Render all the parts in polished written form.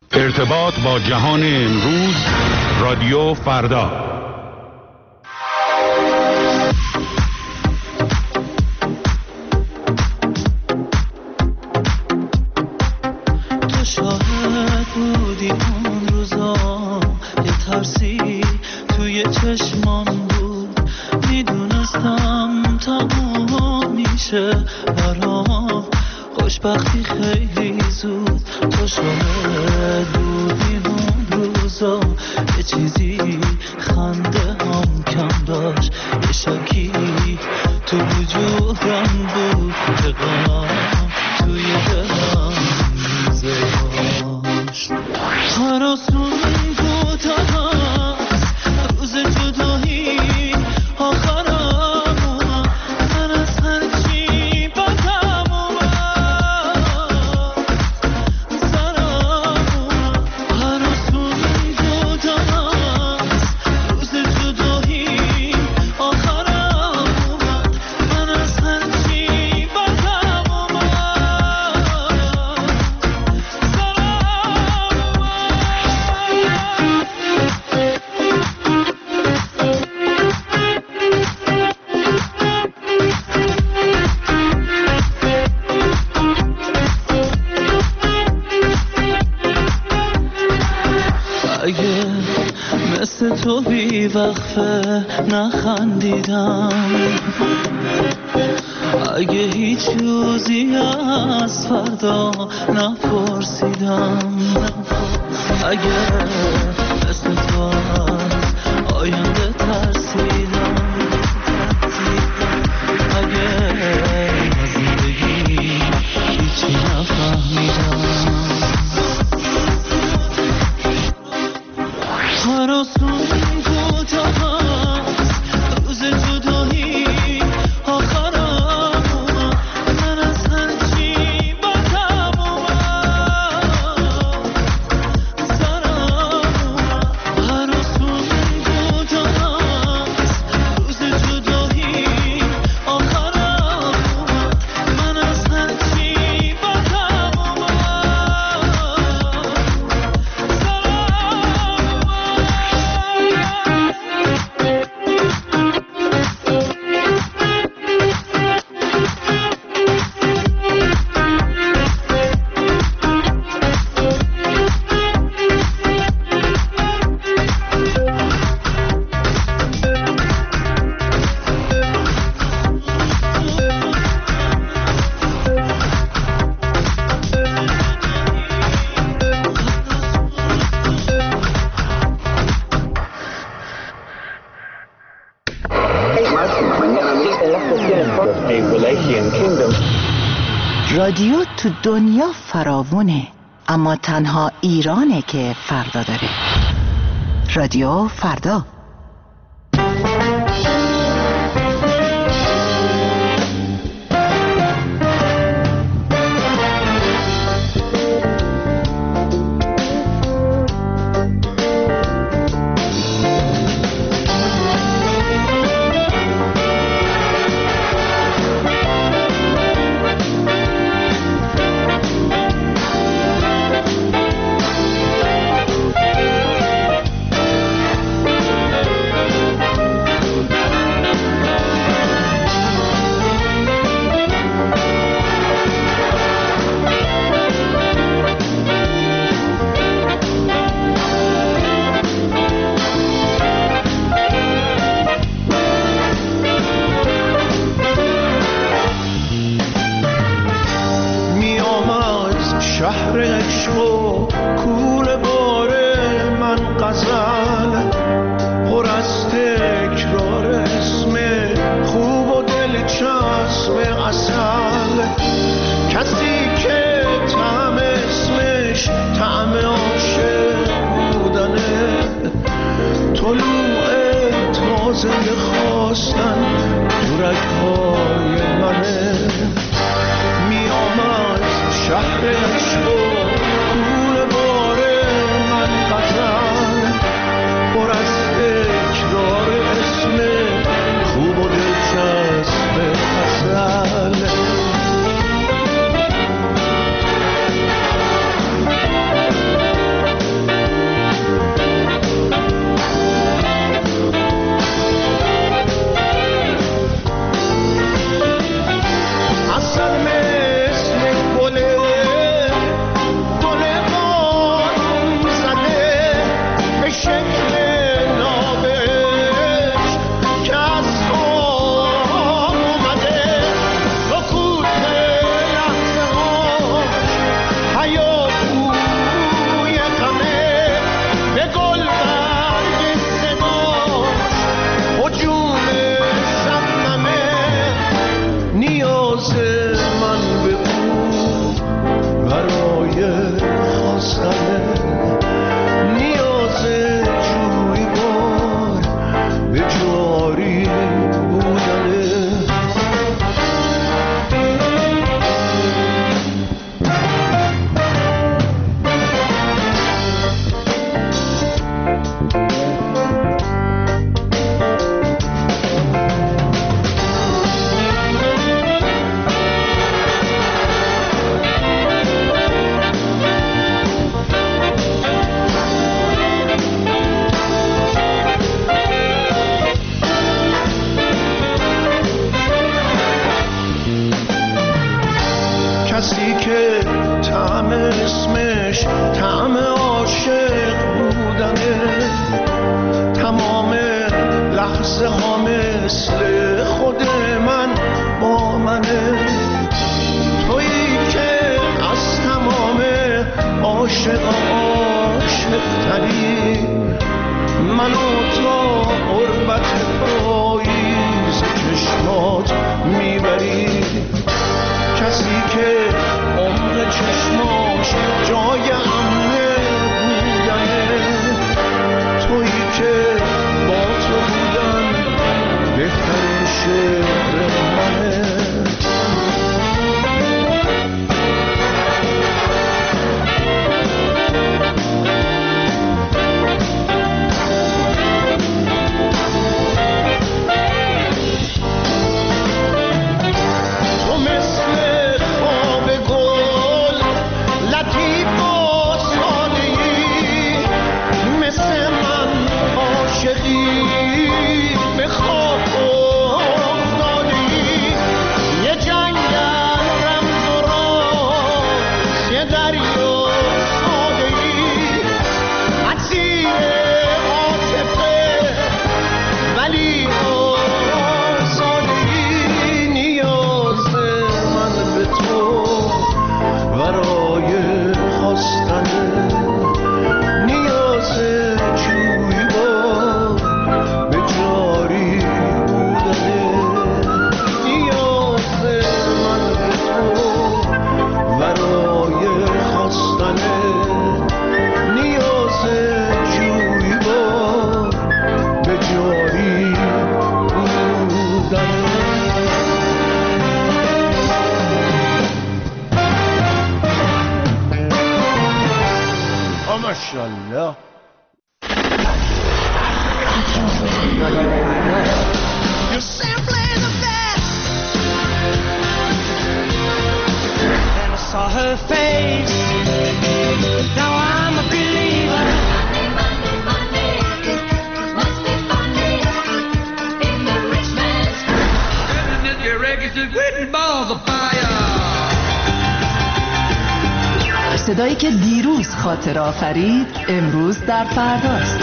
ارتباط با جهان امروز، رادیو فردا. تو شاهد بودی اون روزا، یه ترسی توی چشمان بود، میدونستم تموم میشه برام خوشبختی خیلی زود. تو شاهد بودی اون روزا، یه چیزی خنده هم کم داشت، یه شکی تو وجودم بود که غم توی دلم میزه داشت. هراسون کوتاه روز جدایی آخرم، من از هرچی بدم اومد سرم. هراسون کوتاه روز جدایی آخرم، من از هرچی بدم اومد اگه مثل تو بی وقفه نخندیدم، اگه هیچ روزی از فردا نپرسیدم، اگه مثل تو از آینده ترسیدم، اگه از زندگی هیچی نفهمیدم. هراسون کوتاه روز جدایی آخرم، من از هرچی بدم اومد سرم. هراسون کوتاه روز جدایی آخرم، من از هرچی بدم اومد رادیو تو دنیا فراوونه، اما تنها ایرانه که فردا داره. رادیو فردا. مثل خود من با منه، تویی که از تمام عاشق‌تری منو تا غربت پاییز چشمات میبری، کسی که عمر چشماش جای امنه بودنه، تویی که با تو بودن بهترین شعر منه. ماشاءالله. You're simply the best. Then I saw her face. Now I'm a believer. Money, money, money. Must be funny in the rich man's world. Goodness, your records are written balls of fire. صدایی که دیروز خاطر آفرید امروز در فرداست.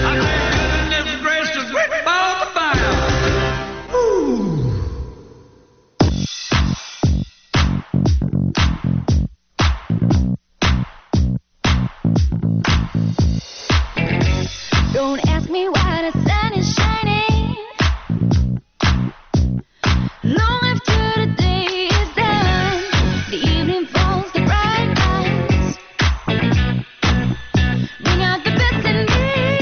Don't ask me why the sun is shining long after the day is done. The evening falls, the bright lights bring out the best in me.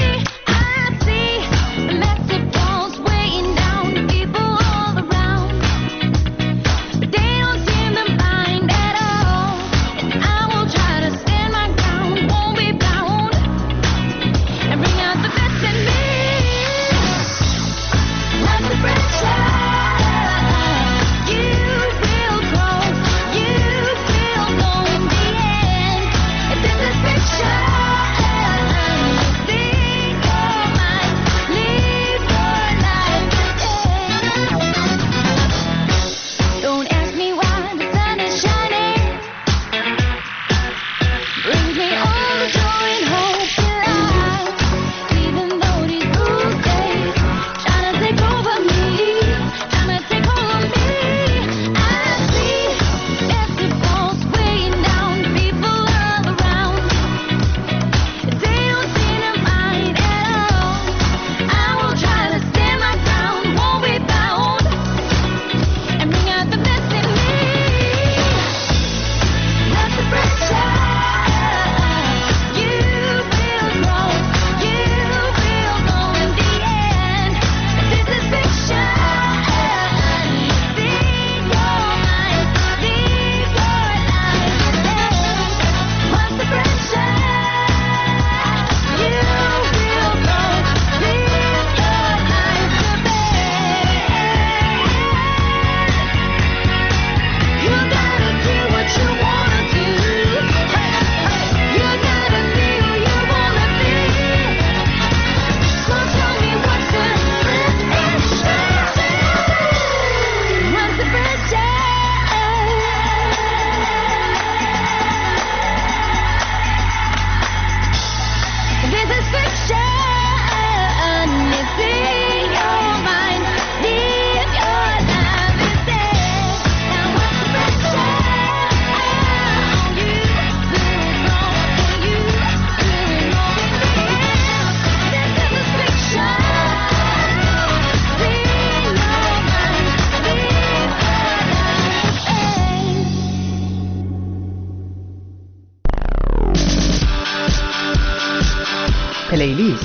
پلیلیست.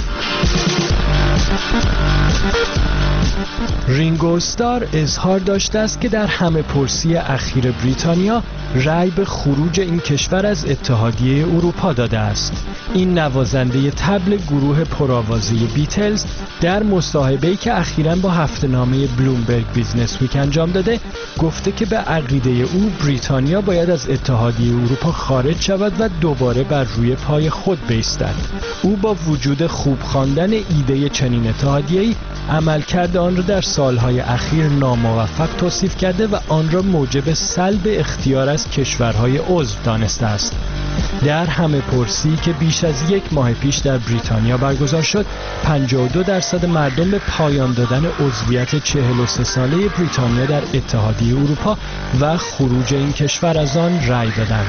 رینگو استار اظهار داشته است که در همه پرسی اخیر بریتانیا رأی به خروج این کشور از اتحادیه اروپا داده است. این نوازنده طبل گروه پرآوازه بیتلز در مصاحبه‌ای که اخیراً با هفته‌نامه بلومبرگ بیزنس ویک انجام داده گفته که به عقیده او بریتانیا باید از اتحادیه اروپا خارج شود و دوباره بر روی پای خود بایستد. او با وجود خوب خواندن ایده چنین اتحادیه‌ای عملکرد آن را در سالهای اخیر ناموفق توصیف کرده و آن را موجب سلب اختیار از کشورهای عضو دانسته است. در همه پرسی که بیش از یک ماه پیش در بریتانیا برگزار شد، 52% مردم به پایان دادن عضویت 43 ساله بریتانیا در اتحادیه اروپا و خروج این کشور از آن رأی دادند.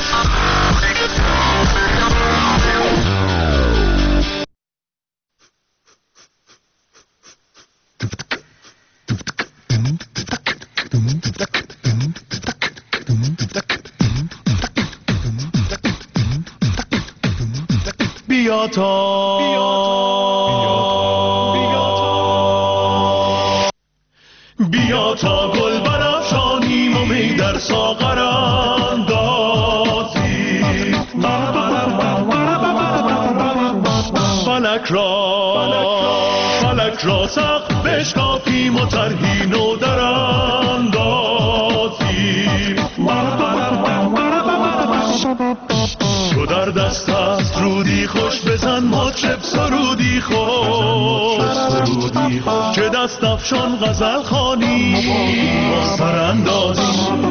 بیا تا گل برافشانیم و می در ساغر اندازیم، فلک را سقف بشکافیم و طرحی نو در اندازیم. تو در دست است رودی خوش بزن مطرب سرودی خوش، که دست افشان غزل خوانی با سر اندازی.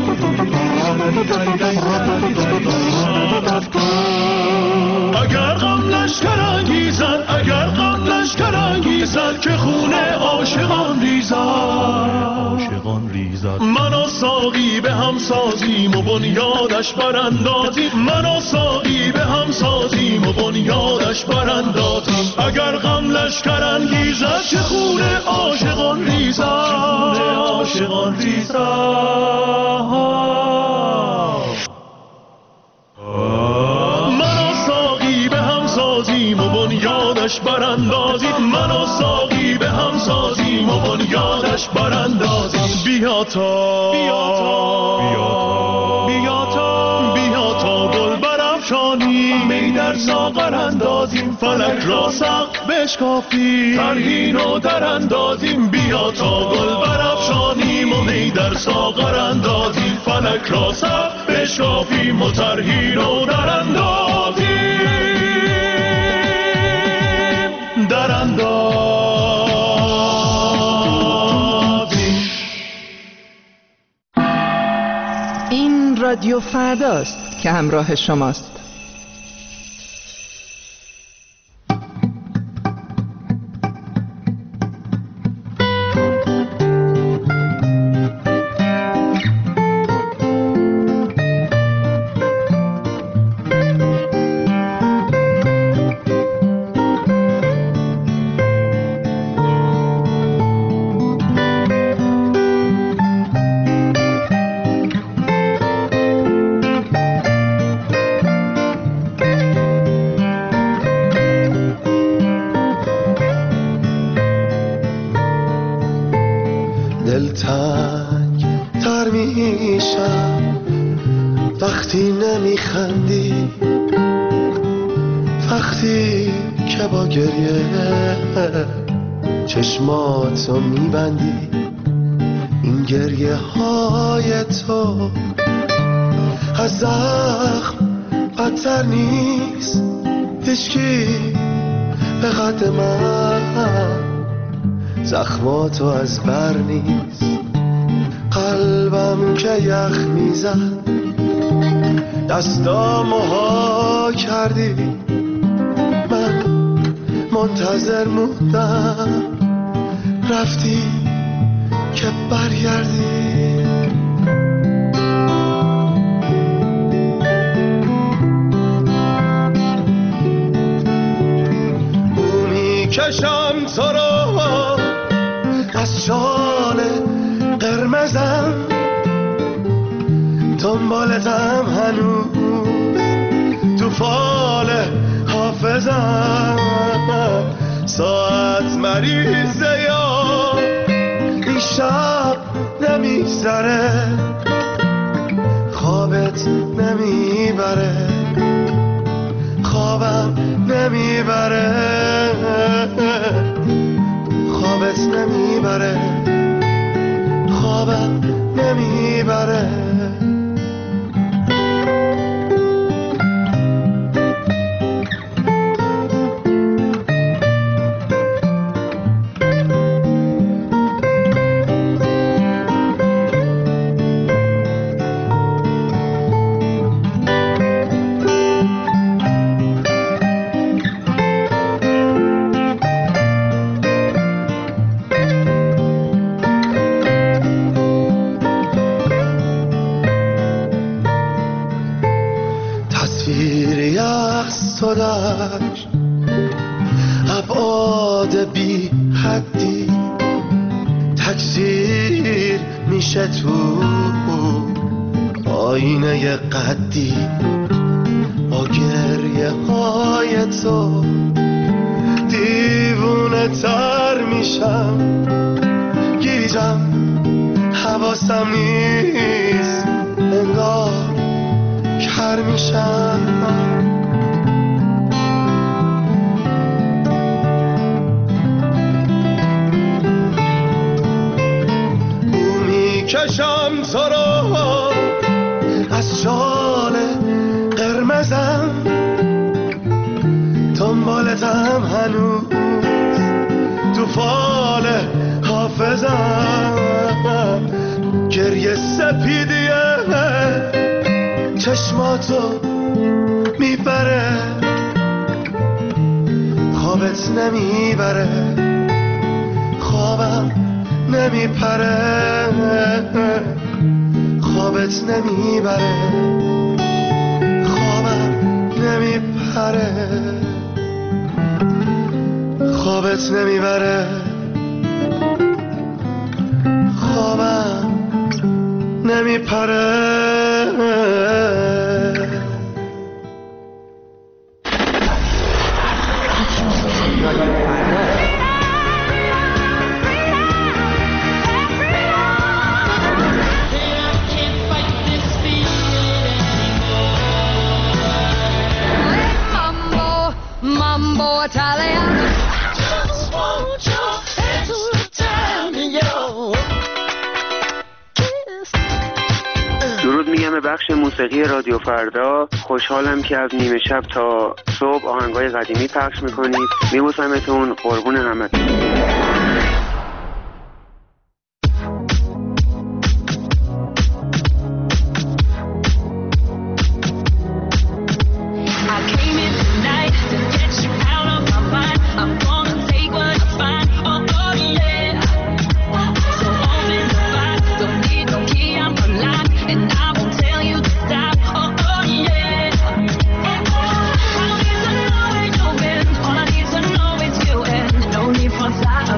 اگر غم لشکر انگیزد که خون عاشقان ریزد، من و ساقی به هم سازیم و بنیادش براندازیم، اگر غم لشکر انگیزد که خون عاشقان ریزد. من و ساقی به هم سازیم و بنیادش براندازیم، بیا تا گل برافشانیم، می در ساغر اندازیم، فلک را سقف بشکافیم، طرحی نو در اندازیم. بیا تا گل برافشانیم و می در ساغر اندازیم، فلک را سقف بشکافیم و طرحی نو در اندازیم. این رادیو فرداست که همراه شماست. دلتنگ تر میشم وقتی نمیخندی، وقتی که با گریه چشماتو میبندی. این گریه های تو از زخم بدتر نیست، هیچکی به قد من زخماتو از بر نیست. قلبم که یخ میزد دستامو ها کردی، من منتظر موندم رفتی که برگردی. بو میکشم تو رو از شال قرمزم، دنبالتم هنوز تو فال حافظم. ساعت مریضه یا این شب نمیگذره خوابت نمیبره خوابم نمیبره خوابت نمیبره خوابم نمیبره صداش ابعاد بی حدی تکثیر میشه تو آینه قدی با گریه های تو دیوونه تر میشم گیجم حواسم نیست انگار کر میشم کشم تو رو از شال قرمزم دنبالتم هنوز تو فال حافظم گریه سپیدیه چشماتو میبره خوابت نمیبره خوابم نمیپره خوابت نمیبره خوابم نمیپره خوابت نمیبره خوابم نمیپره درود میگم به بخش موسیقی رادیو فردا. خوشحالم که از نیمه شب تا صبح آهنگای قدیمی پخش میکنید. میبوسمتون، قربون همتون. Side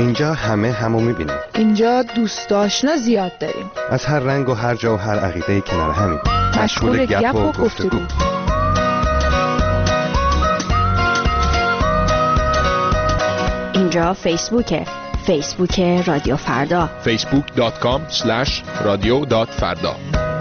اینجا همه همو میبینیم. اینجا دوست آشنا زیاد داریم. از هر رنگ و هر جا و هر عقیده کنار همیم. مشغول گپ و گفتگو. اینجا فیسبوکه. فیسبوک رادیو فردا. facebook.com/radio.farda.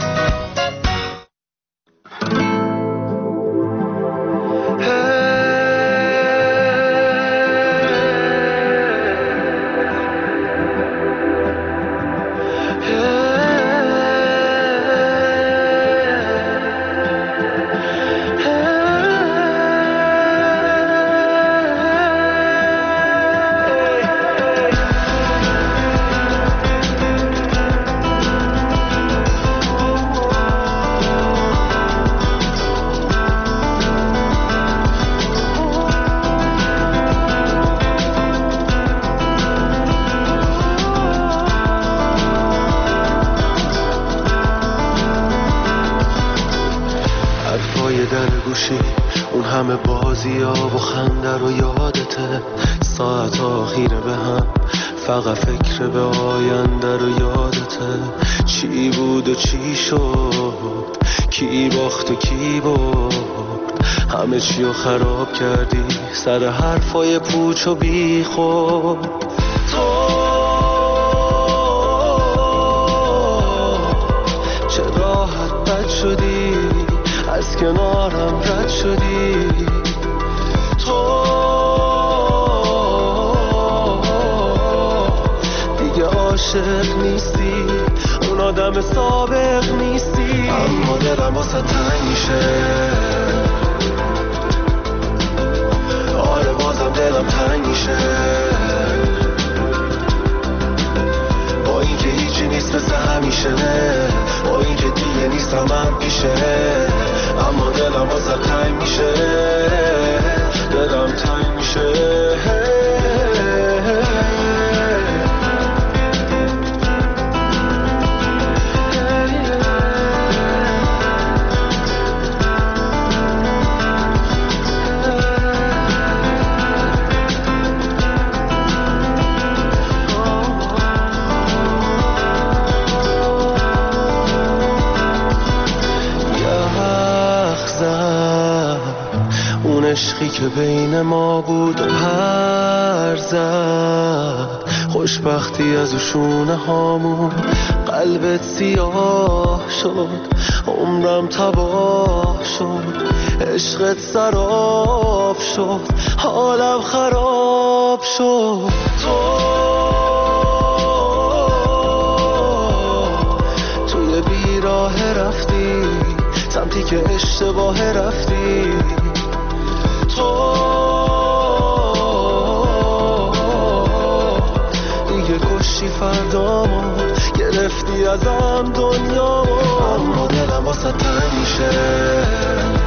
اون همه بازی ها و خنده رو یادته، ساعت آخیره به هم فقط فکر به آینده رو یادته. چی بود و چی شد، کی باخت و کی برد، همه چی رو خراب کردی سر حرفای پوچ و بی خود. تو چه راحت بد شدی، از کنارم رد شدی. تو دیگه عاشق نیستی، اون آدم سابق نیستی. اما دلم واسه تنگ میشه، آره بازم دلم تنگ میشه. با اینکه هیچی نیست مثل همیشه، با اینکه دیگه نیستم من پیشه، اما دلم واسه تنگ میشه، دلم تنگ میشه. عشقی که بین ما بود و پر زد، خوشبختی از شونه هامون قلبت سیاه شد، عمرم تباه شد، عشقت سراب شد، حالم خراب شد. توی بیراه رفتی سمتی که اشتباه رفتی. دیگه کشی فردامو، گرفتی ازم دنیامو. اما دلم واسه تنگ میشه،